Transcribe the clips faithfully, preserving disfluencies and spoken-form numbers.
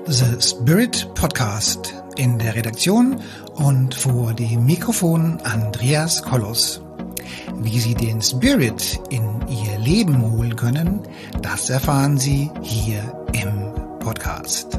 The Spirit Podcast. In der Redaktion und vor dem Mikrofon Andreas Kollos. Wie Sie den Spirit in Ihr Leben holen können, das erfahren Sie hier im Podcast.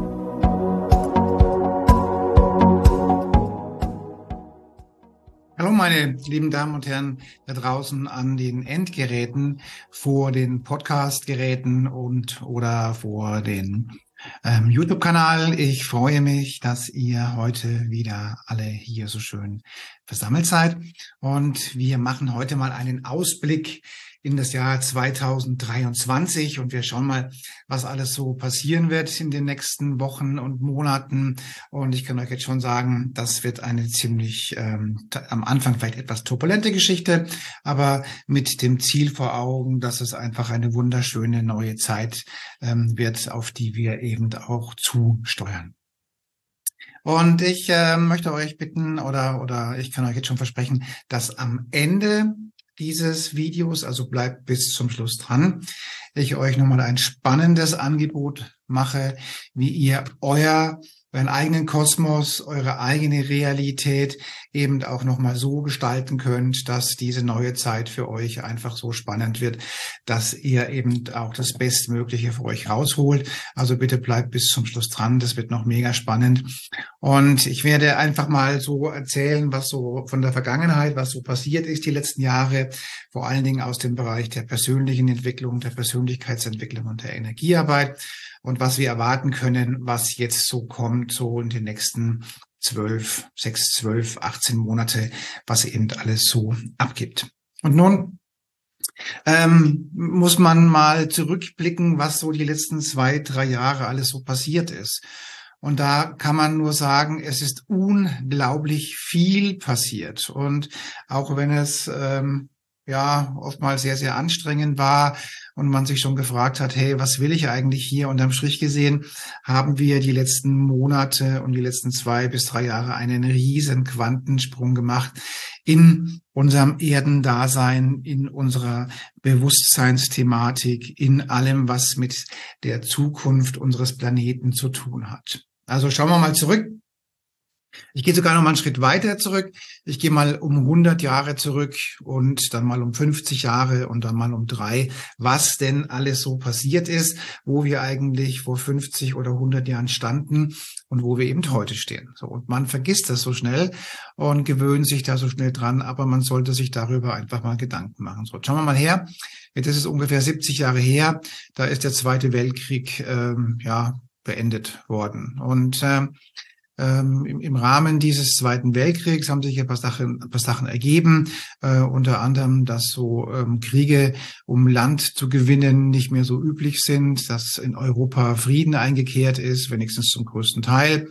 Hallo meine lieben Damen und Herren da draußen an den Endgeräten, vor den Podcast-Geräten und oder vor den ähm, YouTube-Kanal. Ich freue mich, dass ihr heute wieder alle hier so schön versammelt seid. Und wir machen heute mal einen Ausblick in das Jahr zweitausenddreiundzwanzig und wir schauen mal, was alles so passieren wird in den nächsten Wochen und Monaten. Und ich kann euch jetzt schon sagen, das wird eine ziemlich ähm, am Anfang vielleicht etwas turbulente Geschichte, aber mit dem Ziel vor Augen, dass es einfach eine wunderschöne neue Zeit ähm, wird, auf die wir eben auch zusteuern. Und ich äh, möchte euch bitten oder oder ich kann euch jetzt schon versprechen, dass am Ende dieses Videos, also bleibt bis zum Schluss dran, ich euch nochmal ein spannendes Angebot mache, wie ihr euer euren eigenen Kosmos, eure eigene Realität eben auch nochmal so gestalten könnt, dass diese neue Zeit für euch einfach so spannend wird, dass ihr eben auch das Bestmögliche für euch rausholt. Also bitte bleibt bis zum Schluss dran, das wird noch mega spannend. Und ich werde einfach mal so erzählen, was so von der Vergangenheit, was so passiert ist die letzten Jahre, vor allen Dingen aus dem Bereich der persönlichen Entwicklung, der Persönlichkeitsentwicklung und der Energiearbeit. Und was wir erwarten können, was jetzt so kommt, so in den nächsten zwölf, sechs, zwölf, achtzehn Monate, was eben alles so abgibt. Und nun ähm, muss man mal zurückblicken, was so die letzten zwei, drei Jahre alles so passiert ist. Und da kann man nur sagen, es ist unglaublich viel passiert. Und auch wenn es ähm, ja oftmals sehr, sehr anstrengend war und man sich schon gefragt hat, hey, was will ich eigentlich hier? Unterm Strich gesehen haben wir die letzten Monate und die letzten zwei bis drei Jahre einen riesen Quantensprung gemacht in unserem Erdendasein, in unserer Bewusstseinsthematik, in allem, was mit der Zukunft unseres Planeten zu tun hat. Also schauen wir mal zurück. Ich gehe sogar noch mal einen Schritt weiter zurück. Ich gehe mal um hundert Jahre zurück und dann mal um fünfzig Jahre und dann mal um drei, was denn alles so passiert ist, wo wir eigentlich vor fünfzig oder hundert Jahren standen und wo wir eben heute stehen. So, und man vergisst das so schnell und gewöhnt sich da so schnell dran, aber man sollte sich darüber einfach mal Gedanken machen. So, schauen wir mal her. Jetzt ist es ungefähr siebzig Jahre her. Da ist der Zweite Weltkrieg ähm, ja beendet worden. Und ähm, Ähm, im, im Rahmen dieses Zweiten Weltkriegs haben sich ein paar Sachen, ein paar Sachen ergeben, äh, unter anderem, dass so ähm, Kriege, um Land zu gewinnen, nicht mehr so üblich sind, dass in Europa Frieden eingekehrt ist, wenigstens zum größten Teil,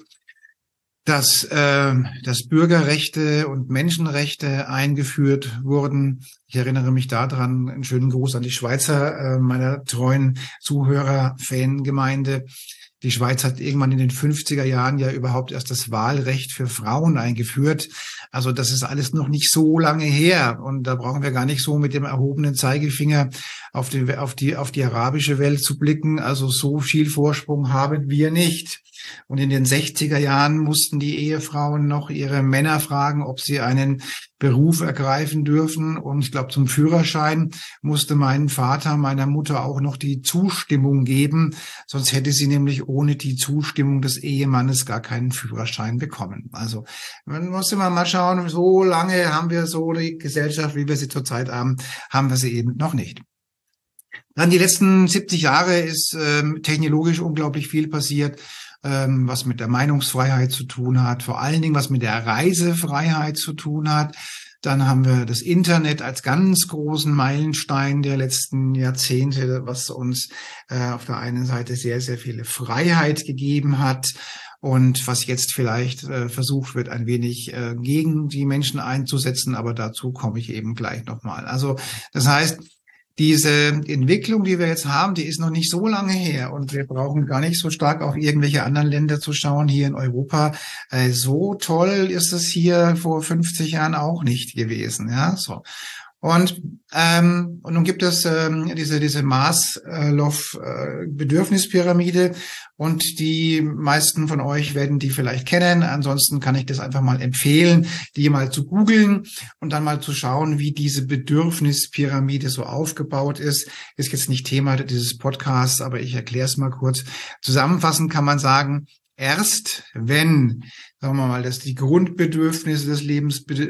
dass, äh, dass Bürgerrechte und Menschenrechte eingeführt wurden. Ich erinnere mich daran, einen schönen Gruß an die Schweizer, äh, meiner treuen Zuhörer-Fangemeinde. Die Schweiz hat irgendwann in den fünfziger Jahren ja überhaupt erst das Wahlrecht für Frauen eingeführt. Also das ist alles noch nicht so lange her. Und da brauchen wir gar nicht so mit dem erhobenen Zeigefinger auf die, auf die, auf die arabische Welt zu blicken. Also so viel Vorsprung haben wir nicht. Und in den sechziger Jahren mussten die Ehefrauen noch ihre Männer fragen, ob sie einen Beruf ergreifen dürfen. Und ich glaube, zum Führerschein musste mein Vater meiner Mutter auch noch die Zustimmung geben. Sonst hätte sie nämlich ohne die Zustimmung des Ehemannes gar keinen Führerschein bekommen. Also man muss immer mal schauen, so lange haben wir so die Gesellschaft, wie wir sie zurzeit haben, haben wir sie eben noch nicht. Dann die letzten siebzig Jahre ist ähm, technologisch unglaublich viel passiert, ähm, was mit der Meinungsfreiheit zu tun hat, vor allen Dingen was mit der Reisefreiheit zu tun hat. Dann haben wir das Internet als ganz großen Meilenstein der letzten Jahrzehnte, was uns äh, auf der einen Seite sehr, sehr viel Freiheit gegeben hat und was jetzt vielleicht äh, versucht wird, ein wenig äh, gegen die Menschen einzusetzen, aber dazu komme ich eben gleich nochmal. Also das heißt, diese Entwicklung, die wir jetzt haben, die ist noch nicht so lange her und wir brauchen gar nicht so stark auf irgendwelche anderen Länder zu schauen hier in Europa. Äh, so toll ist es hier vor fünfzig Jahren auch nicht gewesen, ja, so. Und, ähm, und nun gibt es ähm, diese, diese Maslow-Bedürfnispyramide und die meisten von euch werden die vielleicht kennen. Ansonsten kann ich das einfach mal empfehlen, die mal zu googeln und dann mal zu schauen, wie diese Bedürfnispyramide so aufgebaut ist. Ist jetzt nicht Thema dieses Podcasts, aber ich erkläre es mal kurz. Zusammenfassend kann man sagen, erst wenn, sagen wir mal, dass die Grundbedürfnisse des Lebens äh,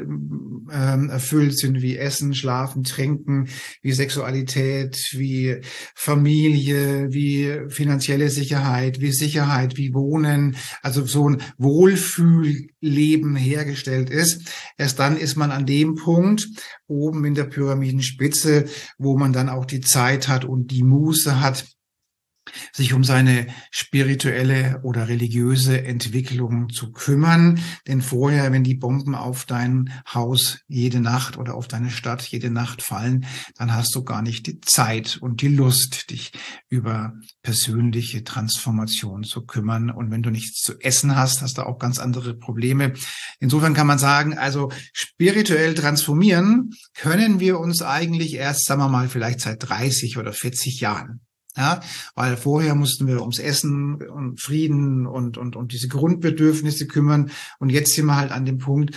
erfüllt sind, wie Essen, Schlafen, Trinken, wie Sexualität, wie Familie, wie finanzielle Sicherheit, wie Sicherheit, wie Wohnen, also so ein Wohlfühlleben hergestellt ist, erst dann ist man an dem Punkt oben in der Pyramidenspitze, wo man dann auch die Zeit hat und die Muße hat, sich um seine spirituelle oder religiöse Entwicklung zu kümmern. Denn vorher, wenn die Bomben auf dein Haus jede Nacht oder auf deine Stadt jede Nacht fallen, dann hast du gar nicht die Zeit und die Lust, dich über persönliche Transformation zu kümmern. Und wenn du nichts zu essen hast, hast du auch ganz andere Probleme. Insofern kann man sagen, also spirituell transformieren können wir uns eigentlich erst, sagen wir mal, vielleicht seit dreißig oder vierzig Jahren. Ja, weil vorher mussten wir ums Essen und Frieden und, und, und diese Grundbedürfnisse kümmern. Und jetzt sind wir halt an dem Punkt,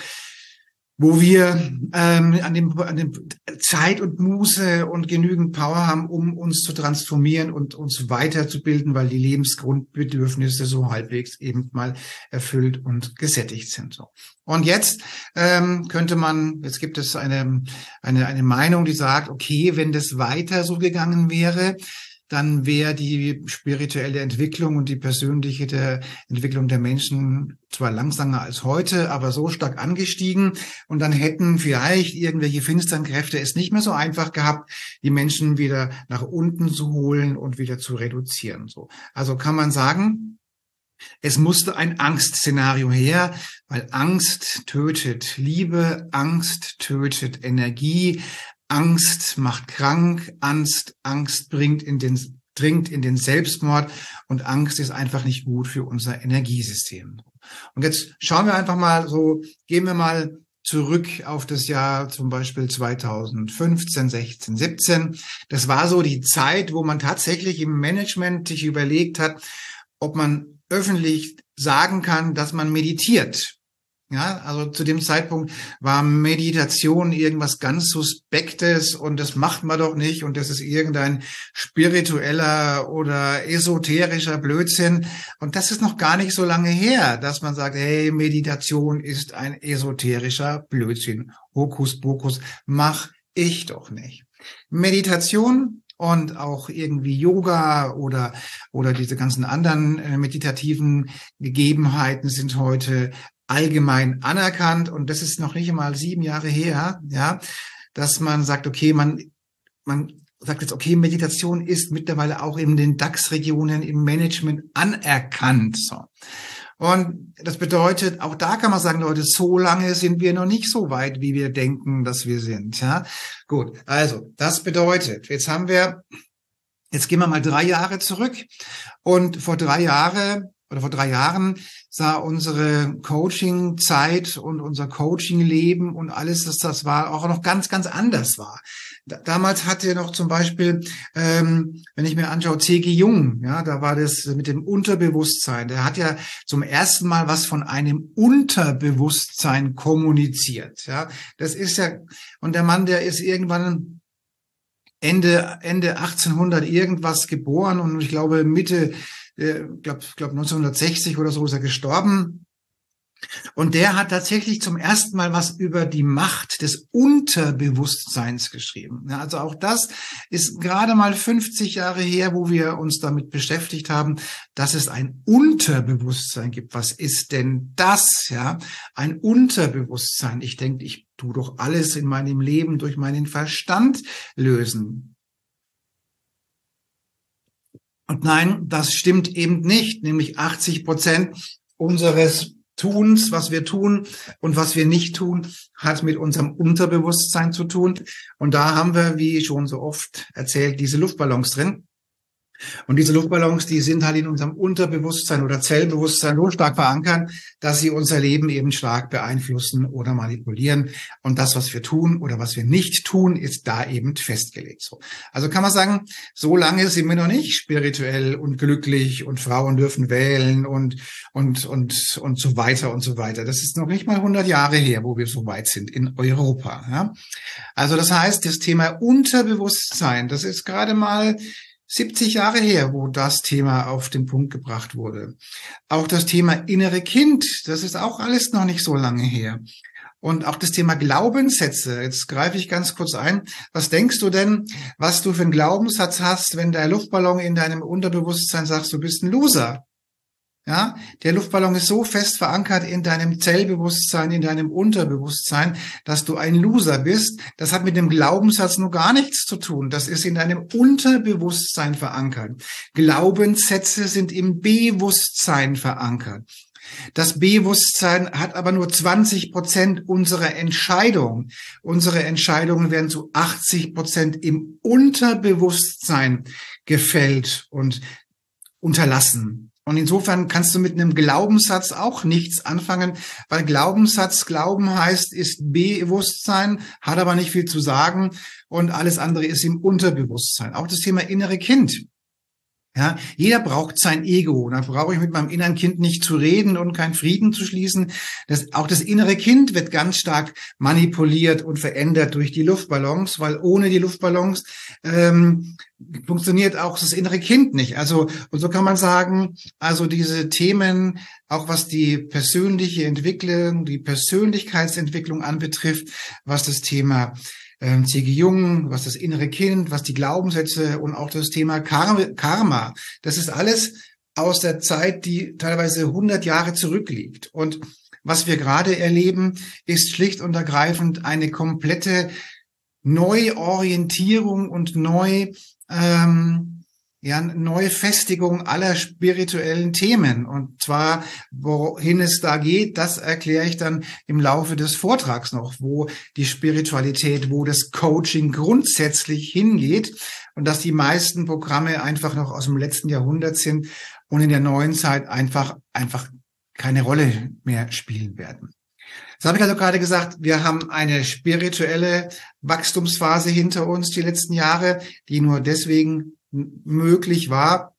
wo wir ähm, an dem, an dem Zeit und Muße und genügend Power haben, um uns zu transformieren und uns weiterzubilden, weil die Lebensgrundbedürfnisse so halbwegs eben mal erfüllt und gesättigt sind. So. Und jetzt ähm, könnte man, jetzt gibt es eine, eine, eine Meinung, die sagt, okay, wenn das weiter so gegangen wäre, dann wäre die spirituelle Entwicklung und die persönliche der Entwicklung der Menschen zwar langsamer als heute, aber so stark angestiegen. Und dann hätten vielleicht irgendwelche finsteren Kräfte es nicht mehr so einfach gehabt, die Menschen wieder nach unten zu holen und wieder zu reduzieren. So. Also kann man sagen, es musste ein Angstszenario her, weil Angst tötet Liebe, Angst tötet Energie, Angst macht krank, Angst, Angst bringt in den, dringt in den Selbstmord und Angst ist einfach nicht gut für unser Energiesystem. Und jetzt schauen wir einfach mal so, gehen wir mal zurück auf das Jahr zum Beispiel zweitausendfünfzehn, sechzehn, siebzehn. Das war so die Zeit, wo man tatsächlich im Management sich überlegt hat, ob man öffentlich sagen kann, dass man meditiert. Ja, also zu dem Zeitpunkt war Meditation irgendwas ganz Suspektes und das macht man doch nicht und das ist irgendein spiritueller oder esoterischer Blödsinn. Und das ist noch gar nicht so lange her, dass man sagt, hey, Meditation ist ein esoterischer Blödsinn. Hokuspokus, mach ich doch nicht. Meditation und auch irgendwie Yoga oder oder diese ganzen anderen äh, meditativen Gegebenheiten sind heute allgemein anerkannt und das ist noch nicht einmal sieben Jahre her, ja, dass man sagt, okay, man man sagt jetzt, okay, Meditation ist mittlerweile auch in den DAX-Regionen im Management anerkannt. So. Und das bedeutet, auch da kann man sagen, Leute, so lange sind wir noch nicht so weit, wie wir denken, dass wir sind. Ja, gut. Also das bedeutet, jetzt haben wir, jetzt gehen wir mal drei Jahre zurück und vor drei Jahre oder vor drei Jahren sah unsere Coaching-Zeit und unser Coaching-Leben und alles, dass das war, auch noch ganz, ganz anders war. Da, damals hatte noch zum Beispiel, ähm, wenn ich mir anschaue, C G Jung, ja, da war das mit dem Unterbewusstsein. Der hat ja zum ersten Mal was von einem Unterbewusstsein kommuniziert. Ja, das ist ja, und der Mann, der ist irgendwann Ende, Ende achtzehnhundert irgendwas geboren und ich glaube Mitte Ich glaube, glaub neunzehnhundertsechzig oder so ist er gestorben. Und der hat tatsächlich zum ersten Mal was über die Macht des Unterbewusstseins geschrieben. Ja, also auch das ist gerade mal fünfzig Jahre her, wo wir uns damit beschäftigt haben, dass es ein Unterbewusstsein gibt. Was ist denn das? Ja, ein Unterbewusstsein. Ich denke, ich tue doch alles in meinem Leben durch meinen Verstand lösen. Und nein, das stimmt eben nicht. Nämlich achtzig Prozent unseres Tuns, was wir tun und was wir nicht tun, hat mit unserem Unterbewusstsein zu tun. Und da haben wir, wie schon so oft erzählt, diese Luftballons drin. Und diese Luftballons, die sind halt in unserem Unterbewusstsein oder Zellbewusstsein so stark verankert, dass sie unser Leben eben stark beeinflussen oder manipulieren. Und das, was wir tun oder was wir nicht tun, ist da eben festgelegt. So. Also kann man sagen, so lange sind wir noch nicht spirituell und glücklich und Frauen dürfen wählen und, und, und, und so weiter und so weiter. Das ist noch nicht mal hundert Jahre her, wo wir so weit sind in Europa. Ja? Also das heißt, das Thema Unterbewusstsein, das ist gerade mal siebzig Jahre her, wo das Thema auf den Punkt gebracht wurde. Auch das Thema innere Kind, das ist auch alles noch nicht so lange her. Und auch das Thema Glaubenssätze, jetzt greife ich ganz kurz ein. Was denkst du denn, was du für einen Glaubenssatz hast, wenn der Luftballon in deinem Unterbewusstsein sagt, du bist ein Loser? Ja, der Luftballon ist so fest verankert in deinem Zellbewusstsein, in deinem Unterbewusstsein, dass du ein Loser bist. Das hat mit dem Glaubenssatz nur gar nichts zu tun. Das ist in deinem Unterbewusstsein verankert. Glaubenssätze sind im Bewusstsein verankert. Das Bewusstsein hat aber nur zwanzig Prozent unserer Entscheidung. Unsere Entscheidungen werden zu achtzig Prozent im Unterbewusstsein gefällt und unterlassen. Und insofern kannst du mit einem Glaubenssatz auch nichts anfangen, weil Glaubenssatz, Glauben heißt, ist Bewusstsein, hat aber nicht viel zu sagen und alles andere ist im Unterbewusstsein. Auch das Thema innere Kind. Ja, jeder braucht sein Ego. Da brauche ich mit meinem inneren Kind nicht zu reden und keinen Frieden zu schließen. Das, auch das innere Kind wird ganz stark manipuliert und verändert durch die Luftballons, weil ohne die Luftballons ähm, funktioniert auch das innere Kind nicht. Also, und so kann man sagen, also diese Themen, auch was die persönliche Entwicklung, die Persönlichkeitsentwicklung anbetrifft, was das Thema C G Jung, was das innere Kind, was die Glaubenssätze und auch das Thema Karma, das ist alles aus der Zeit, die teilweise hundert Jahre zurückliegt. Und was wir gerade erleben, ist schlicht und ergreifend eine komplette Neuorientierung und neu, ähm, ja, neue Festigung aller spirituellen Themen. Und zwar, wohin es da geht, das erkläre ich dann im Laufe des Vortrags noch, wo die Spiritualität, wo das Coaching grundsätzlich hingeht und dass die meisten Programme einfach noch aus dem letzten Jahrhundert sind und in der neuen Zeit einfach, einfach keine Rolle mehr spielen werden. Das habe ich also gerade gesagt, wir haben eine spirituelle Wachstumsphase hinter uns die letzten Jahre, die nur deswegen möglich war,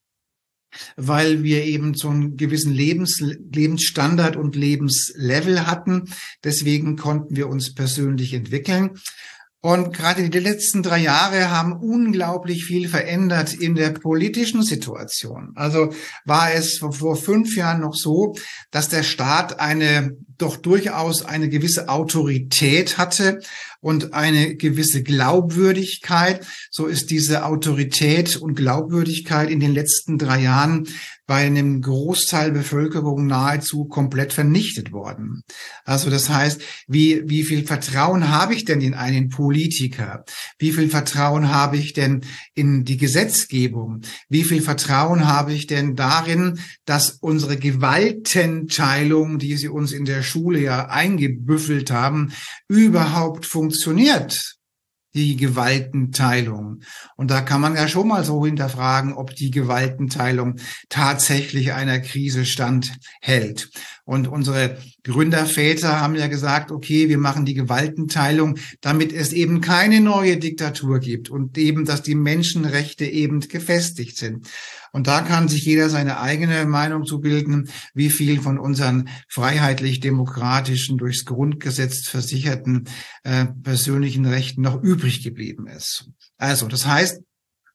weil wir eben so einen gewissen Lebens, Lebensstandard und Lebenslevel hatten. Deswegen konnten wir uns persönlich entwickeln. Und gerade die letzten drei Jahre haben unglaublich viel verändert in der politischen Situation. Also war es vor fünf Jahren noch so, dass der Staat eine doch durchaus eine gewisse Autorität hatte und eine gewisse Glaubwürdigkeit. So ist diese Autorität und Glaubwürdigkeit in den letzten drei Jahren bei einem Großteil der Bevölkerung nahezu komplett vernichtet worden. Also das heißt, wie, wie viel Vertrauen habe ich denn in einen Politiker? Wie viel Vertrauen habe ich denn in die Gesetzgebung? Wie viel Vertrauen habe ich denn darin, dass unsere Gewaltenteilung, die sie uns in der Schule ja eingebüffelt haben, überhaupt funktioniert? Die Gewaltenteilung. Und da kann man ja schon mal so hinterfragen, ob die Gewaltenteilung tatsächlich einer Krise standhält. Und unsere Gründerväter haben ja gesagt, okay, wir machen die Gewaltenteilung, damit es eben keine neue Diktatur gibt und eben, dass die Menschenrechte eben gefestigt sind. Und da kann sich jeder seine eigene Meinung zu bilden, wie viel von unseren freiheitlich-demokratischen, durchs Grundgesetz versicherten äh, persönlichen Rechten noch übrig geblieben ist. Also, das heißt,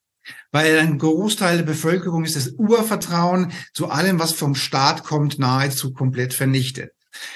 bei einem Großteil der Bevölkerung ist das Urvertrauen zu allem, was vom Staat kommt, nahezu komplett vernichtet.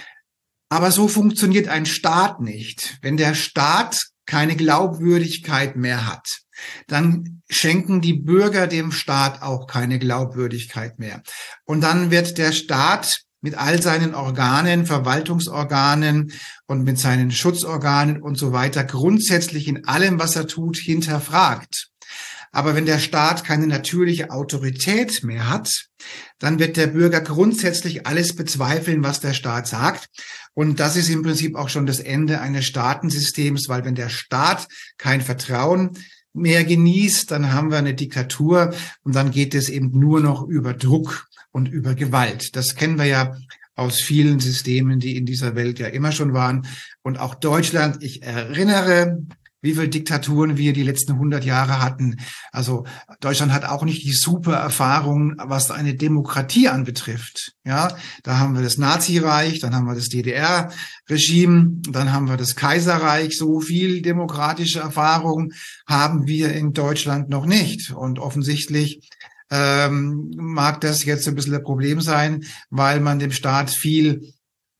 Aber so funktioniert ein Staat nicht. Wenn der Staat keine Glaubwürdigkeit mehr hat, dann schenken die Bürger dem Staat auch keine Glaubwürdigkeit mehr. Und dann wird der Staat mit all seinen Organen, Verwaltungsorganen und mit seinen Schutzorganen und so weiter grundsätzlich in allem, was er tut, hinterfragt. Aber wenn der Staat keine natürliche Autorität mehr hat, dann wird der Bürger grundsätzlich alles bezweifeln, was der Staat sagt. Und das ist im Prinzip auch schon das Ende eines Staatensystems, weil wenn der Staat kein Vertrauen mehr genießt, dann haben wir eine Diktatur und dann geht es eben nur noch über Druck und über Gewalt. Das kennen wir ja aus vielen Systemen, die in dieser Welt ja immer schon waren. Und auch Deutschland, ich erinnere, wie viele Diktaturen wir die letzten hundert Jahre hatten. Also Deutschland hat auch nicht die super Erfahrung, was eine Demokratie anbetrifft. Ja, da haben wir das Nazireich, dann haben wir das D D R-Regime, dann haben wir das Kaiserreich. So viel demokratische Erfahrung haben wir in Deutschland noch nicht. Und offensichtlich ähm, mag das jetzt ein bisschen ein Problem sein, weil man dem Staat viel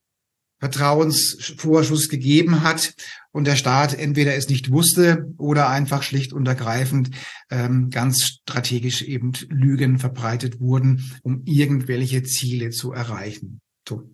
Vertrauensvorschuss gegeben hat und der Staat entweder es nicht wusste oder einfach schlicht und ergreifend ähm, ganz strategisch eben Lügen verbreitet wurden, um irgendwelche Ziele zu erreichen. So.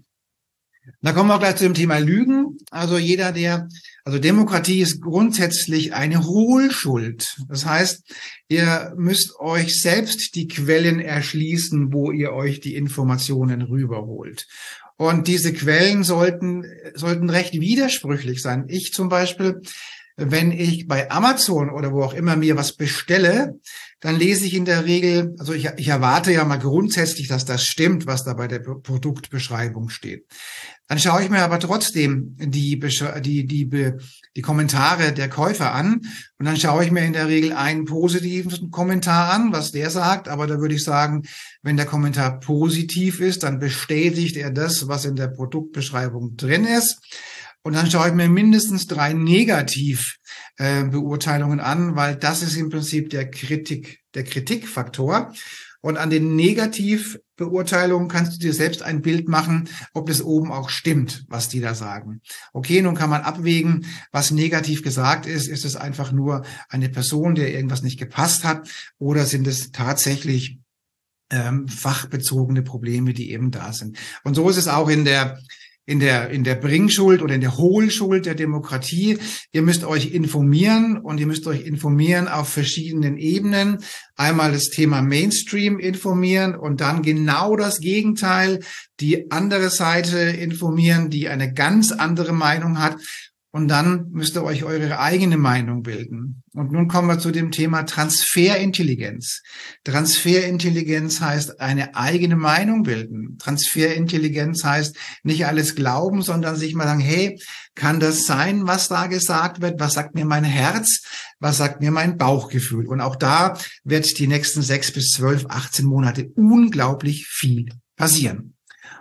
Da kommen wir auch gleich zu dem Thema Lügen. Also jeder, der, also Demokratie ist grundsätzlich eine Hohlschuld. Das heißt, ihr müsst euch selbst die Quellen erschließen, wo ihr euch die Informationen rüberholt. Und diese Quellen sollten, sollten recht widersprüchlich sein. Ich zum Beispiel, wenn ich bei Amazon oder wo auch immer mir was bestelle, dann lese ich in der Regel, also ich, ich erwarte ja mal grundsätzlich, dass das stimmt, was da bei der Produktbeschreibung steht. Dann schaue ich mir aber trotzdem die, die, die, die Kommentare der Käufer an und dann schaue ich mir in der Regel einen positiven Kommentar an, was der sagt. Aber da würde ich sagen, wenn der Kommentar positiv ist, dann bestätigt er das, was in der Produktbeschreibung drin ist. Und dann schaue ich mir mindestens drei Negativbeurteilungen äh, an, weil das ist im Prinzip der Kritik, der Kritikfaktor. Und an den Negativbeurteilungen kannst du dir selbst ein Bild machen, ob das oben auch stimmt, was die da sagen. Okay, nun kann man abwägen, was negativ gesagt ist. Ist es einfach nur eine Person, der irgendwas nicht gepasst hat, oder sind es tatsächlich ähm, fachbezogene Probleme, die eben da sind? Und so ist es auch in der in der, in der Bringschuld oder in der Hohlschuld der Demokratie. Ihr müsst euch informieren und ihr müsst euch informieren auf verschiedenen Ebenen. Einmal das Thema Mainstream informieren und dann genau das Gegenteil, die andere Seite informieren, die eine ganz andere Meinung hat. Und dann müsst ihr euch eure eigene Meinung bilden. Und nun kommen wir zu dem Thema Transferintelligenz. Transferintelligenz heißt eine eigene Meinung bilden. Transferintelligenz heißt nicht alles glauben, sondern sich mal sagen, hey, kann das sein, was da gesagt wird? Was sagt mir mein Herz? Was sagt mir mein Bauchgefühl? Und auch da wird die nächsten sechs bis zwölf, achtzehn Monate unglaublich viel passieren.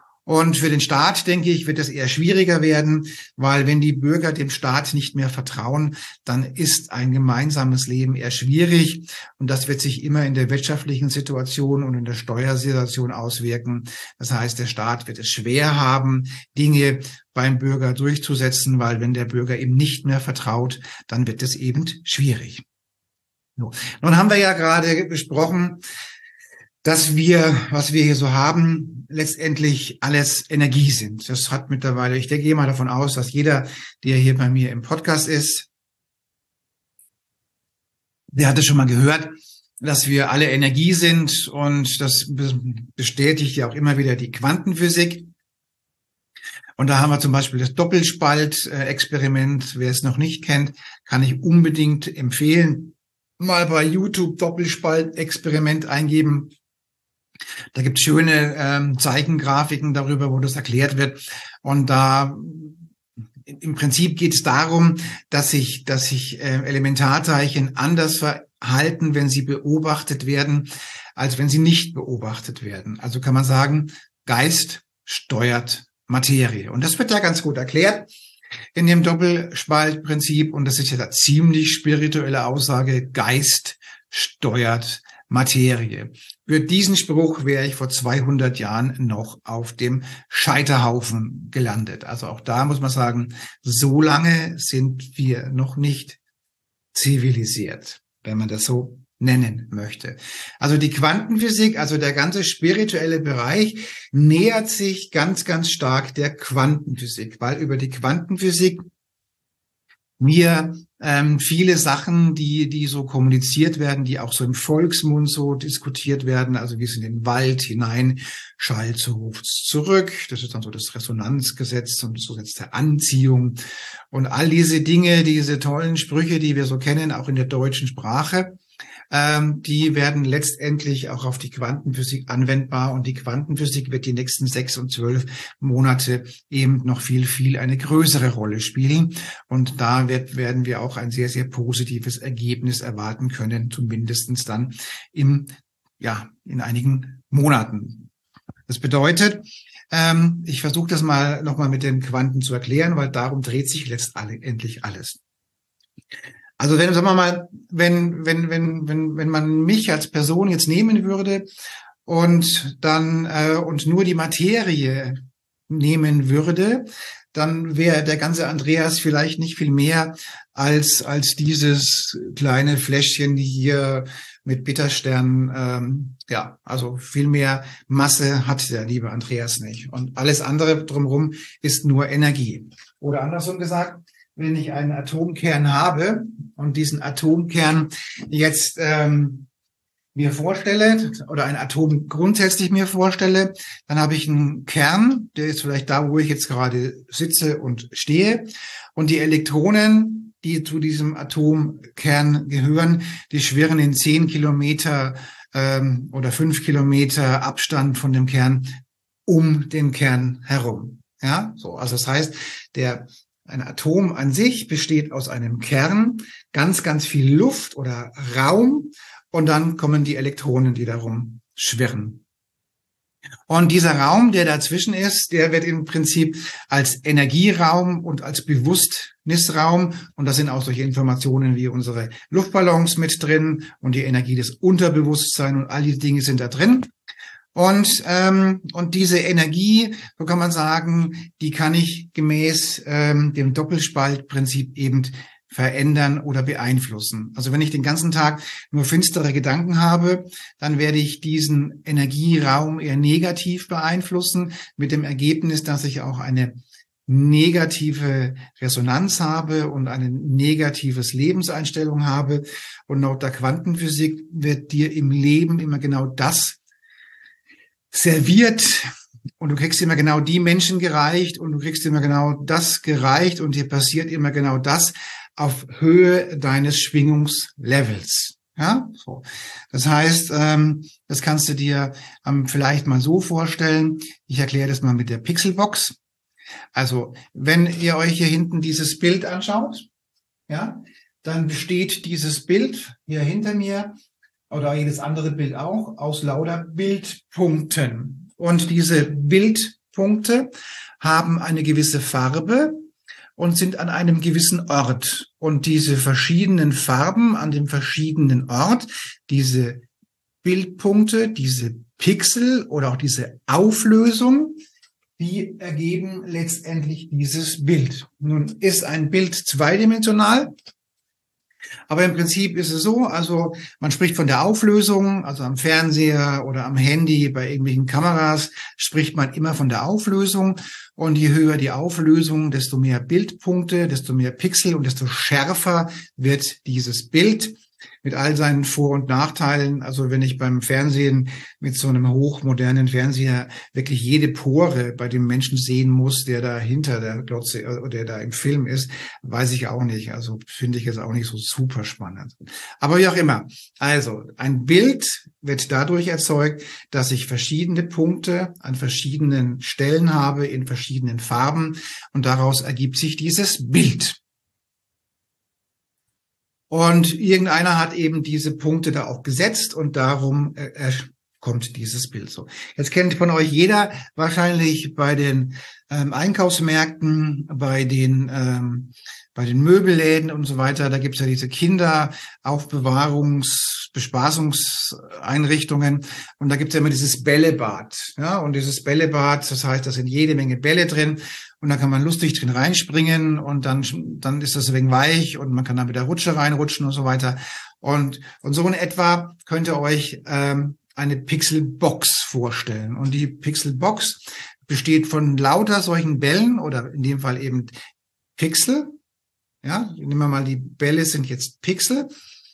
Und für den Staat, denke ich, wird es eher schwieriger werden, weil wenn die Bürger dem Staat nicht mehr vertrauen, dann ist ein gemeinsames Leben eher schwierig. Und das wird sich immer in der wirtschaftlichen Situation und in der Steuersituation auswirken. Das heißt, der Staat wird es schwer haben, Dinge beim Bürger durchzusetzen, weil wenn der Bürger ihm nicht mehr vertraut, dann wird es eben schwierig. So. Nun haben wir ja gerade besprochen, dass wir, was wir hier so haben, letztendlich alles Energie sind. Das hat mittlerweile, ich gehe mal davon aus, dass jeder, der hier bei mir im Podcast ist, der hat es schon mal gehört, dass wir alle Energie sind, und das bestätigt ja auch immer wieder die Quantenphysik. Und da haben wir zum Beispiel das Doppelspalt-Experiment. Wer es noch nicht kennt, kann ich unbedingt empfehlen. Mal bei YouTube Doppelspalt-Experiment eingeben. Da gibt es schöne ähm, Zeichengrafiken darüber, wo das erklärt wird. Und da im Prinzip geht es darum, dass sich, dass sich äh, Elementarteilchen anders verhalten, wenn sie beobachtet werden, als wenn sie nicht beobachtet werden. Also kann man sagen, Geist steuert Materie. Und das wird ja ganz gut erklärt in dem Doppelspaltprinzip. Und das ist ja eine ziemlich spirituelle Aussage. Geist steuert Materie. Für diesen Spruch wäre ich vor zweihundert Jahren noch auf dem Scheiterhaufen gelandet. Also auch da muss man sagen, so lange sind wir noch nicht zivilisiert, wenn man das so nennen möchte. Also die Quantenphysik, also der ganze spirituelle Bereich, nähert sich ganz, ganz stark der Quantenphysik, weil über die Quantenphysik mir ähm, viele Sachen, die die so kommuniziert werden, die auch so im Volksmund so diskutiert werden. Also wie es in den Wald hinein schallt, so ruft's zurück. Das ist dann so das Resonanzgesetz und das Gesetz der Anziehung und all diese Dinge, diese tollen Sprüche, die wir so kennen, auch in der deutschen Sprache. Ähm, die werden letztendlich auch auf die Quantenphysik anwendbar, und die Quantenphysik wird die nächsten sechs und zwölf Monate eben noch viel, viel eine größere Rolle spielen. Und da wird, werden wir auch ein sehr, sehr positives Ergebnis erwarten können, zumindestens dann im, ja, in einigen Monaten. Das bedeutet, ähm, ich versuche das mal nochmal mit den Quanten zu erklären, weil darum dreht sich letztendlich alles. Also wenn, sagen wir mal, wenn, wenn, wenn, wenn, wenn man mich als Person jetzt nehmen würde und dann, äh, und nur die Materie nehmen würde, dann wäre der ganze Andreas vielleicht nicht viel mehr als, als dieses kleine Fläschchen hier mit Bitterstern. Ähm, ja, also viel mehr Masse hat der liebe Andreas nicht. Und alles andere drumherum ist nur Energie. Oder andersrum gesagt, wenn ich einen Atomkern habe und diesen Atomkern jetzt ähm, mir vorstelle oder ein Atom grundsätzlich mir vorstelle, dann habe ich einen Kern, der ist vielleicht da, wo ich jetzt gerade sitze und stehe, und die Elektronen, die zu diesem Atomkern gehören, die schwirren in zehn Kilometer ähm, oder fünf Kilometer Abstand von dem Kern um den Kern herum. Ja, so, also das heißt, der ein Atom an sich besteht aus einem Kern, ganz, ganz viel Luft oder Raum, und dann kommen die Elektronen, die darum schwirren. Und dieser Raum, der dazwischen ist, der wird im Prinzip als Energieraum und als Bewusstsnisraum, und da sind auch solche Informationen wie unsere Luftballons mit drin und die Energie des Unterbewusstseins und all diese Dinge sind da drin. Und ähm, und diese Energie, so kann man sagen, die kann ich gemäß ähm, dem Doppelspaltprinzip eben verändern oder beeinflussen. Also wenn ich den ganzen Tag nur finstere Gedanken habe, dann werde ich diesen Energieraum eher negativ beeinflussen, mit dem Ergebnis, dass ich auch eine negative Resonanz habe und eine negatives Lebenseinstellung habe. Und laut der Quantenphysik wird dir im Leben immer genau das serviert, und du kriegst immer genau die Menschen gereicht und du kriegst immer genau das gereicht und dir passiert immer genau das auf Höhe deines Schwingungslevels. Ja, so. Das heißt, ähm, das kannst du dir ähm, vielleicht mal so vorstellen. Ich erkläre das mal mit der Pixelbox. Also, wenn ihr euch hier hinten dieses Bild anschaut, ja, dann besteht dieses Bild hier hinter mir oder jedes andere Bild auch aus lauter Bildpunkten. Und diese Bildpunkte haben eine gewisse Farbe und sind an einem gewissen Ort. Und diese verschiedenen Farben an dem verschiedenen Ort, diese Bildpunkte, diese Pixel oder auch diese Auflösung, die ergeben letztendlich dieses Bild. Nun ist ein Bild zweidimensional, aber im Prinzip ist es so, also man spricht von der Auflösung, also am Fernseher oder am Handy, bei irgendwelchen Kameras spricht man immer von der Auflösung. Und je höher die Auflösung, desto mehr Bildpunkte, desto mehr Pixel und desto schärfer wird dieses Bild mit all seinen Vor- und Nachteilen. Also wenn ich beim Fernsehen mit so einem hochmodernen Fernseher wirklich jede Pore bei dem Menschen sehen muss, der da hinter der Glotze oder der da im Film ist, weiß ich auch nicht. Also finde ich jetzt auch nicht so super spannend. Aber wie auch immer. Also ein Bild wird dadurch erzeugt, dass ich verschiedene Punkte an verschiedenen Stellen habe, in verschiedenen Farben, und daraus ergibt sich dieses Bild. Und irgendeiner hat eben diese Punkte da auch gesetzt, und darum äh, kommt dieses Bild so. Jetzt kennt von euch jeder wahrscheinlich bei den ähm, Einkaufsmärkten, bei den ähm, bei den Möbelläden und so weiter, da gibt's ja diese Kinderaufbewahrungs-, Bespaßungseinrichtungen, und da gibt's ja immer dieses Bällebad. Ja, und dieses Bällebad, das heißt, da sind jede Menge Bälle drin, und da kann man lustig drin reinspringen, und dann dann ist das ein wenig weich und man kann dann mit der Rutsche reinrutschen und so weiter. Und und so in etwa könnt ihr euch ähm, eine Pixelbox vorstellen. Und die Pixelbox besteht von lauter solchen Bällen oder in dem Fall eben Pixel. Ja, nehmen wir mal, die Bälle sind jetzt Pixel.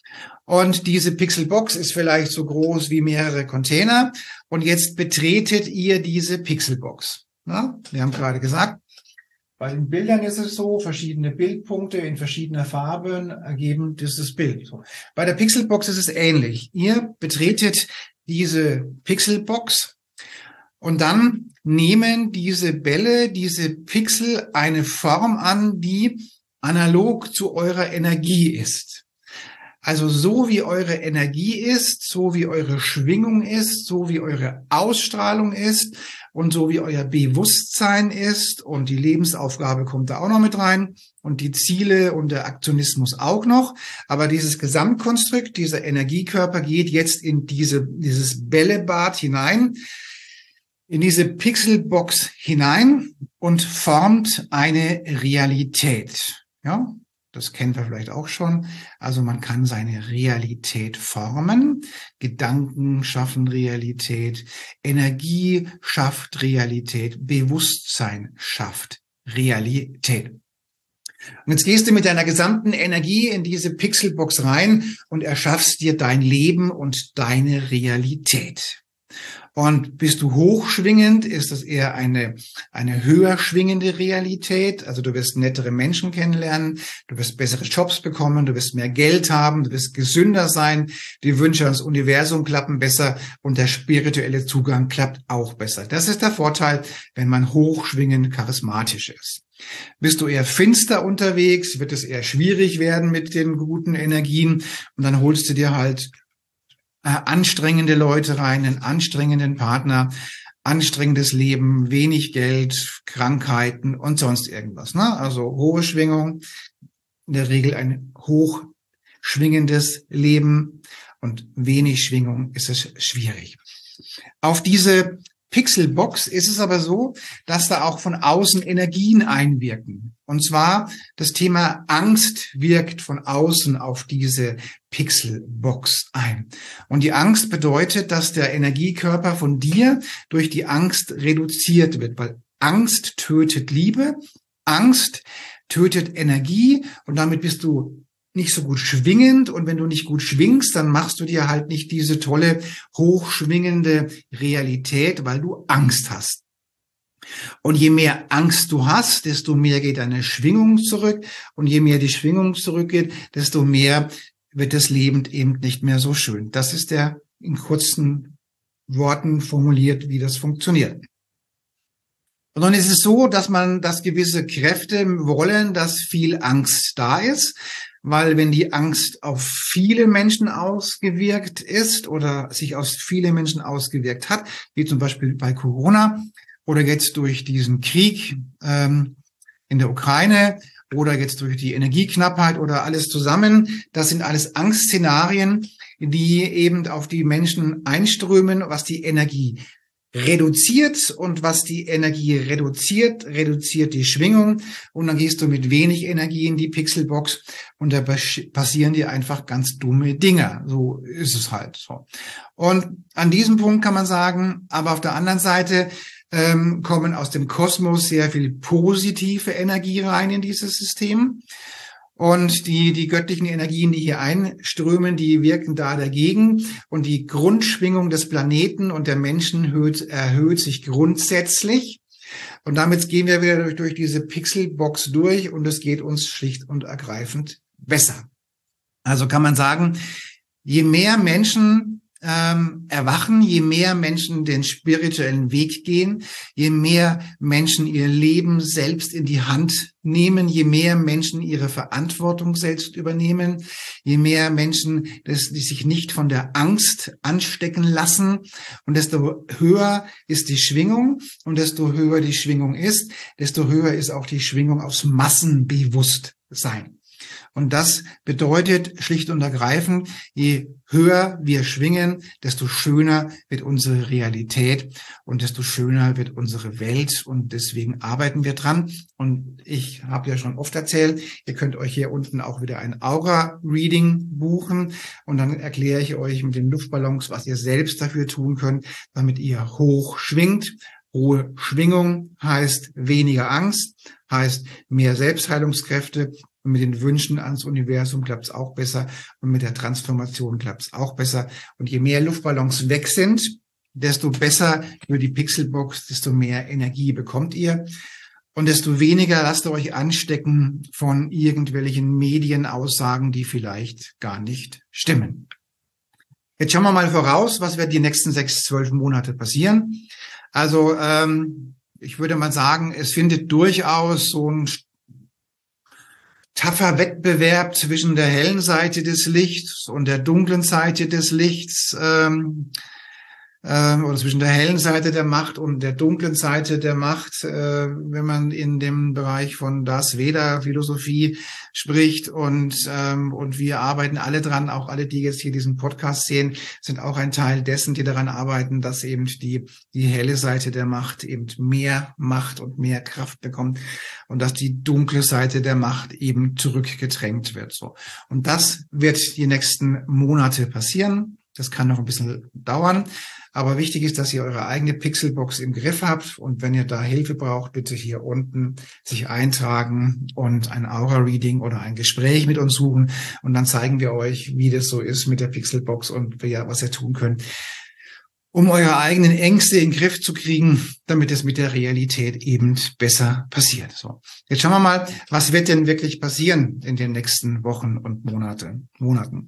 Und diese Pixelbox ist vielleicht so groß wie mehrere Container. Und jetzt betretet ihr diese Pixelbox. Ja, wir haben gerade gesagt, bei den Bildern ist es so, verschiedene Bildpunkte in verschiedener Farben ergeben dieses Bild. So. Bei der Pixelbox ist es ähnlich. Ihr betretet diese Pixelbox und dann nehmen diese Bälle, diese Pixel eine Form an, die analog zu eurer Energie ist. Also so wie eure Energie ist, so wie eure Schwingung ist, so wie eure Ausstrahlung ist und so wie euer Bewusstsein ist und die Lebensaufgabe kommt da auch noch mit rein und die Ziele und der Aktionismus auch noch. Aber dieses Gesamtkonstrukt, dieser Energiekörper geht jetzt in diese, dieses Bällebad hinein, in diese Pixelbox hinein und formt eine Realität. Ja? Das kennen wir vielleicht auch schon. Also man kann seine Realität formen. Gedanken schaffen Realität. Energie schafft Realität. Bewusstsein schafft Realität. Und jetzt gehst du mit deiner gesamten Energie in diese Pixelbox rein und erschaffst dir dein Leben und deine Realität. Und bist du hochschwingend, ist das eher eine, eine höher schwingende Realität. Also du wirst nettere Menschen kennenlernen, du wirst bessere Jobs bekommen, du wirst mehr Geld haben, du wirst gesünder sein, die Wünsche ans Universum klappen besser und der spirituelle Zugang klappt auch besser. Das ist der Vorteil, wenn man hochschwingend charismatisch ist. Bist du eher finster unterwegs, wird es eher schwierig werden mit den guten Energien und dann holst du dir halt Äh, anstrengende Leute rein, einen anstrengenden Partner, anstrengendes Leben, wenig Geld, Krankheiten und sonst irgendwas. Ne? Also hohe Schwingung, in der Regel ein hochschwingendes Leben und wenig Schwingung ist es schwierig. Auf diese Pixelbox ist es aber so, dass da auch von außen Energien einwirken. Und zwar das Thema Angst wirkt von außen auf diese Pixelbox ein. Und die Angst bedeutet, dass der Energiekörper von dir durch die Angst reduziert wird, weil Angst tötet Liebe, Angst tötet Energie und damit bist du nicht so gut schwingend und wenn du nicht gut schwingst, dann machst du dir halt nicht diese tolle, hochschwingende Realität, weil du Angst hast. Und je mehr Angst du hast, desto mehr geht deine Schwingung zurück und je mehr die Schwingung zurückgeht, desto mehr wird das Leben eben nicht mehr so schön. Das ist der in kurzen Worten formuliert, wie das funktioniert. Und dann ist es so, dass man, dass gewisse Kräfte wollen, dass viel Angst da ist. Weil wenn die Angst auf viele Menschen ausgewirkt ist oder sich auf viele Menschen ausgewirkt hat, wie zum Beispiel bei Corona oder jetzt durch diesen Krieg ähm, in der Ukraine oder jetzt durch die Energieknappheit oder alles zusammen, das sind alles Angstszenarien, die eben auf die Menschen einströmen, was die Energie reduziert und was die Energie reduziert, reduziert die Schwingung und dann gehst du mit wenig Energie in die Pixelbox und da passieren dir einfach ganz dumme Dinge. So ist es halt so. Und an diesem Punkt kann man sagen, aber auf der anderen Seite ähm, kommen aus dem Kosmos sehr viel positive Energie rein in dieses System. Und die, die göttlichen Energien, die hier einströmen, die wirken da dagegen. Und die Grundschwingung des Planeten und der Menschen erhöht, erhöht sich grundsätzlich. Und damit gehen wir wieder durch, durch diese Pixelbox durch und es geht uns schlicht und ergreifend besser. Also kann man sagen, je mehr Menschen ähm, erwachen, je mehr Menschen den spirituellen Weg gehen, je mehr Menschen ihr Leben selbst in die Hand nehmen, je mehr Menschen ihre Verantwortung selbst übernehmen, je mehr Menschen, das, die sich nicht von der Angst anstecken lassen und desto höher ist die Schwingung und desto höher die Schwingung ist, desto höher ist auch die Schwingung aufs Massenbewusstsein. Und das bedeutet schlicht und ergreifend, je höher wir schwingen, desto schöner wird unsere Realität und desto schöner wird unsere Welt. Und deswegen arbeiten wir dran. Und ich habe ja schon oft erzählt, ihr könnt euch hier unten auch wieder ein Aura-Reading buchen. Und dann erkläre ich euch mit den Luftballons, was ihr selbst dafür tun könnt, damit ihr hoch schwingt. Hohe Schwingung heißt weniger Angst, heißt mehr Selbstheilungskräfte. Und mit den Wünschen ans Universum klappt es auch besser. Und mit der Transformation klappt es auch besser. Und je mehr Luftballons weg sind, desto besser über die Pixelbox, desto mehr Energie bekommt ihr. Und desto weniger lasst ihr euch anstecken von irgendwelchen Medienaussagen, die vielleicht gar nicht stimmen. Jetzt schauen wir mal voraus, was wird die nächsten sechs, zwölf Monate passieren. Also ähm, ich würde mal sagen, es findet durchaus so ein taffer Wettbewerb zwischen der hellen Seite des Lichts und der dunklen Seite des Lichts ähm, oder zwischen der hellen Seite der Macht und der dunklen Seite der Macht, äh, wenn man in dem Bereich von Das Veda Philosophie spricht. Und ähm, und wir arbeiten alle dran, auch alle, die jetzt hier diesen Podcast sehen, sind auch ein Teil dessen, die daran arbeiten, dass eben die die helle Seite der Macht eben mehr Macht und mehr Kraft bekommt und dass die dunkle Seite der Macht eben zurückgedrängt wird. So. Und das wird die nächsten Monate passieren. Das kann noch ein bisschen dauern. Aber wichtig ist, dass ihr eure eigene Pixelbox im Griff habt. Und wenn ihr da Hilfe braucht, bitte hier unten sich eintragen und ein Aura-Reading oder ein Gespräch mit uns suchen. Und dann zeigen wir euch, wie das so ist mit der Pixelbox und was ihr tun könnt, um eure eigenen Ängste in den Griff zu kriegen, damit es mit der Realität eben besser passiert. So, jetzt schauen wir mal, was wird denn wirklich passieren in den nächsten Wochen und Monate, Monaten.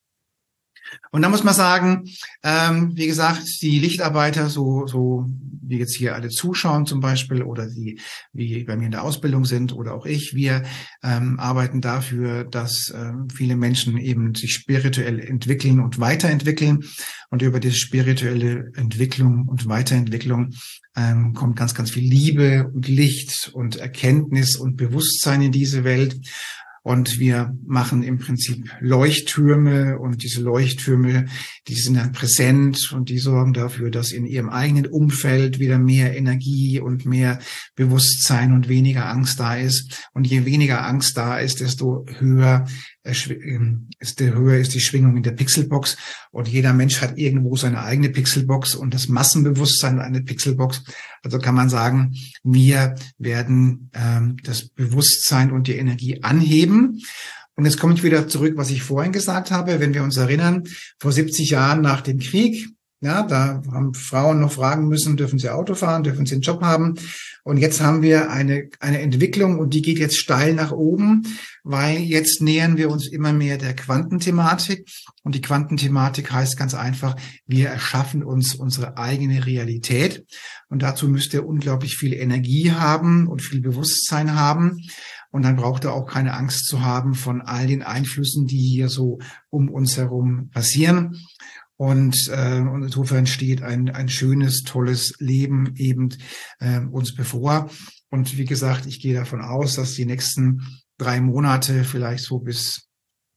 Und da muss man sagen, ähm, wie gesagt, die Lichtarbeiter, so so wie jetzt hier alle zuschauen zum Beispiel oder die wie bei mir in der Ausbildung sind oder auch ich, wir ähm, arbeiten dafür, dass ähm, viele Menschen eben sich spirituell entwickeln und weiterentwickeln. Und über diese spirituelle Entwicklung und Weiterentwicklung ähm, kommt ganz, ganz viel Liebe und Licht und Erkenntnis und Bewusstsein in diese Welt. Und wir machen im Prinzip Leuchttürme und diese Leuchttürme, die sind dann präsent und die sorgen dafür, dass in ihrem eigenen Umfeld wieder mehr Energie und mehr Bewusstsein und weniger Angst da ist. Und je weniger Angst da ist, desto höher ist, der höher ist die Schwingung in der Pixelbox. Und jeder Mensch hat irgendwo seine eigene Pixelbox und das Massenbewusstsein eine Pixelbox. Also kann man sagen, wir werden ähm, das Bewusstsein und die Energie anheben. Und jetzt komme ich wieder zurück, was ich vorhin gesagt habe. Wenn wir uns erinnern, vor siebzig Jahren nach dem Krieg, ja, da haben Frauen noch fragen müssen, dürfen sie Auto fahren, dürfen sie einen Job haben. Und jetzt haben wir eine eine Entwicklung und die geht jetzt steil nach oben, weil jetzt nähern wir uns immer mehr der Quantenthematik. Und die Quantenthematik heißt ganz einfach, wir erschaffen uns unsere eigene Realität. Und dazu müsst ihr unglaublich viel Energie haben und viel Bewusstsein haben. Und dann braucht ihr auch keine Angst zu haben von all den Einflüssen, die hier so um uns herum passieren. Und, äh, und insofern steht ein, ein schönes, tolles Leben eben äh, uns bevor. Und wie gesagt, ich gehe davon aus, dass die nächsten drei Monate vielleicht so bis,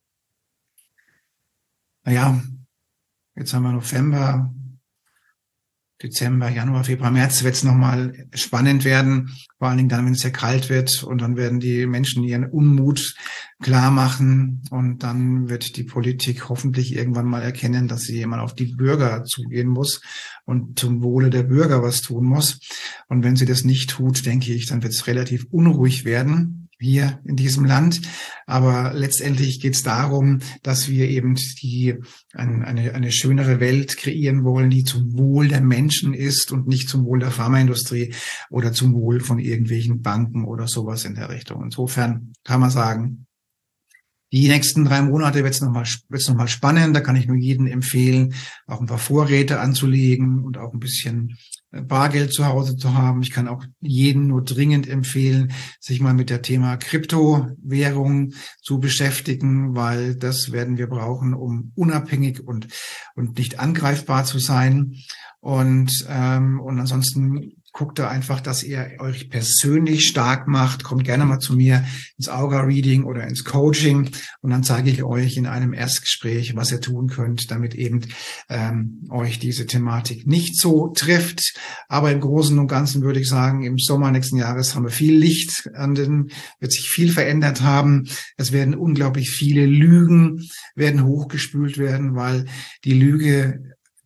naja, jetzt haben wir November, Dezember, Januar, Februar, März wird es nochmal spannend werden. Vor allen Dingen dann, wenn es sehr kalt wird und dann werden die Menschen ihren Unmut klar machen und dann wird die Politik hoffentlich irgendwann mal erkennen, dass sie mal auf die Bürger zugehen muss und zum Wohle der Bürger was tun muss. Und wenn sie das nicht tut, denke ich, dann wird es relativ unruhig werden hier in diesem Land. Aber letztendlich geht es darum, dass wir eben die eine, eine, eine schönere Welt kreieren wollen, die zum Wohl der Menschen ist und nicht zum Wohl der Pharmaindustrie oder zum Wohl von irgendwelchen Banken oder sowas in der Richtung. Insofern kann man sagen, die nächsten drei Monate wird es nochmal wird's noch mal spannend. Da kann ich nur jedem empfehlen, auch ein paar Vorräte anzulegen und auch ein bisschen Bargeld zu Hause zu haben. Ich kann auch jedem nur dringend empfehlen, sich mal mit der Thema Kryptowährung zu beschäftigen, weil das werden wir brauchen, um unabhängig und und nicht angreifbar zu sein. Und ähm, und ansonsten guckt da einfach, dass ihr euch persönlich stark macht. Kommt gerne mal zu mir ins Aura-Reading oder ins Coaching und dann zeige ich euch in einem Erstgespräch, was ihr tun könnt, damit eben ähm, euch diese Thematik nicht so trifft. Aber im Großen und Ganzen würde ich sagen, im Sommer nächsten Jahres haben wir viel Licht an den, wird sich viel verändert haben. Es werden unglaublich viele Lügen werden hochgespült werden, weil die Lüge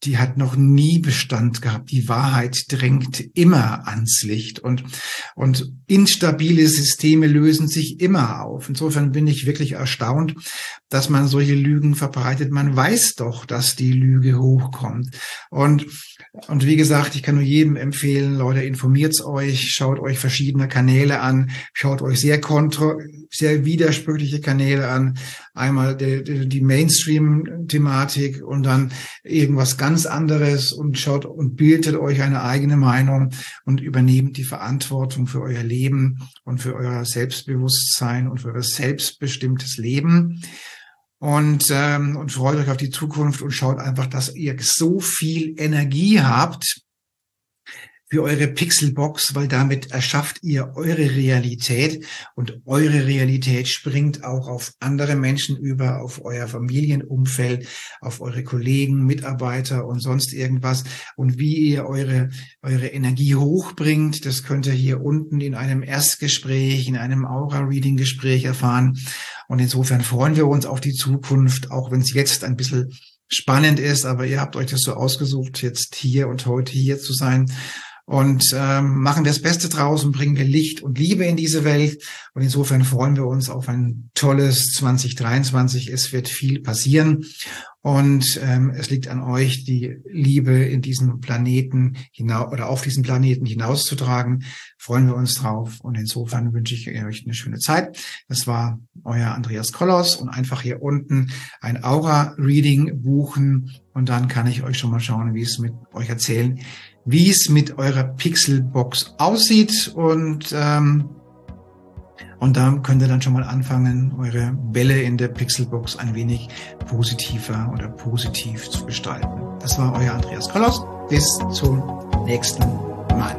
die hat noch nie Bestand gehabt. Die Wahrheit drängt immer ans Licht und, und instabile Systeme lösen sich immer auf. Insofern bin ich wirklich erstaunt, dass man solche Lügen verbreitet. Man weiß doch, dass die Lüge hochkommt. Und, und wie gesagt, ich kann nur jedem empfehlen, Leute, informiert euch, schaut euch verschiedene Kanäle an, schaut euch sehr kontro, sehr widersprüchliche Kanäle an. Einmal die, die, die Mainstream-Thematik und dann irgendwas ganz anderes und schaut und bildet euch eine eigene Meinung und übernehmt die Verantwortung für euer Leben und für euer Selbstbewusstsein und für euer selbstbestimmtes Leben. Und, ähm, und freut euch auf die Zukunft und schaut einfach, dass ihr so viel Energie habt für eure Pixelbox, weil damit erschafft ihr eure Realität und eure Realität springt auch auf andere Menschen über, auf euer Familienumfeld, auf eure Kollegen, Mitarbeiter und sonst irgendwas. Und wie ihr eure, eure Energie hochbringt, das könnt ihr hier unten in einem Erstgespräch, in einem Aura-Reading-Gespräch erfahren. Und insofern freuen wir uns auf die Zukunft, auch wenn es jetzt ein bisschen spannend ist, aber ihr habt euch das so ausgesucht, jetzt hier und heute hier zu sein. Und ähm, machen wir das Beste draus und bringen wir Licht und Liebe in diese Welt. Und insofern freuen wir uns auf ein tolles zwanzig dreiundzwanzig. Es wird viel passieren. Und ähm, es liegt an euch, die Liebe in diesen Planeten hinaus oder auf diesen Planeten hinauszutragen. Freuen wir uns drauf. Und insofern wünsche ich euch eine schöne Zeit. Das war euer Andreas Kollos und einfach hier unten ein Aura-Reading buchen. Und dann kann ich euch schon mal schauen, wie es mit euch erzählen, wie es mit eurer Pixelbox aussieht. Und ähm, Und da könnt ihr dann schon mal anfangen, eure Bälle in der Pixelbox ein wenig positiver oder positiv zu gestalten. Das war euer Andreas Kollos. Bis zum nächsten Mal.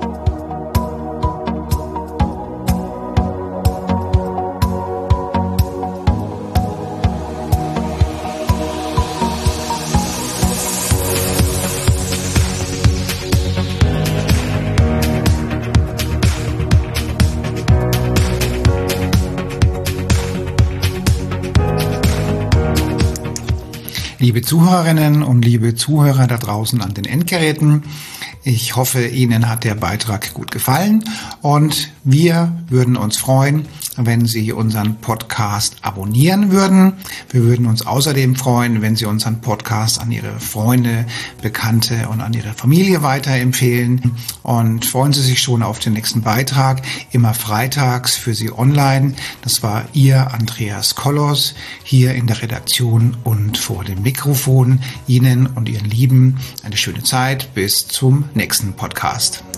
Liebe Zuhörerinnen und liebe Zuhörer da draußen an den Endgeräten, ich hoffe, Ihnen hat der Beitrag gut gefallen und wir würden uns freuen, wenn Sie unseren Podcast abonnieren würden. Wir würden uns außerdem freuen, wenn Sie unseren Podcast an Ihre Freunde, Bekannte und an Ihre Familie weiterempfehlen. Und freuen Sie sich schon auf den nächsten Beitrag, immer freitags für Sie online. Das war Ihr Andreas Kollos hier in der Redaktion und vor dem Mikrofon. Ihnen und Ihren Lieben eine schöne Zeit. Bis zum nächsten Podcast.